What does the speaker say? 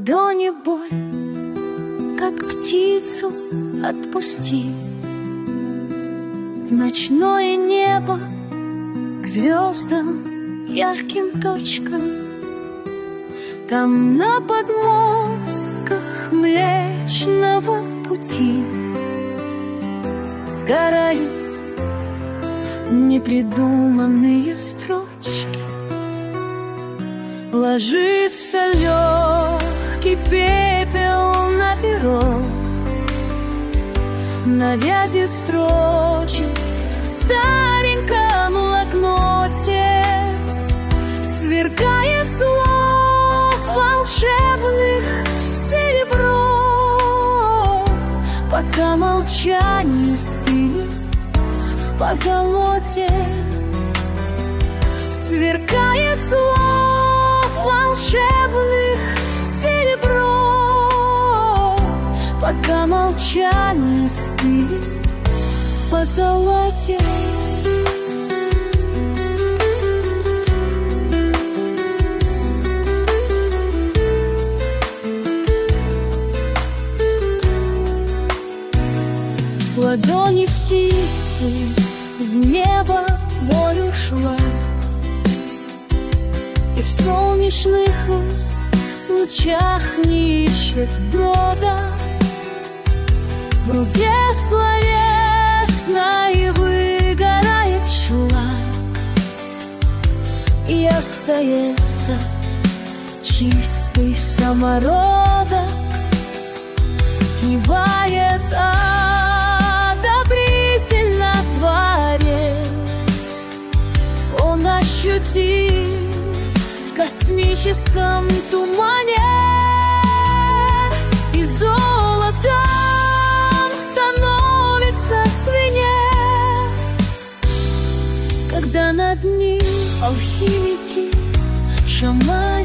ладони боль, как птицу отпусти в ночное небо, к звездам, ярким точкам. Там на подмостках Млечного Пути сгорают непридуманные строчки. Ложится легкий пепел на перо, на вязи строчек в стареньком блокноте. Сверкает слов волшебных серебро, пока молчание стынет в позолоте. Сверкает слов волшебных серебро, пока молчание стынет в позолоте. С ладони птицы в небо боль ушла, и в солнечных лучах не ищет брода. В руде словесной выгорает шлак, и остается чистый самородок. Кивает одобрительно творец, он ощутил в космическом тумане, и золотом становится свинец, когда над ним алхимики, шаманы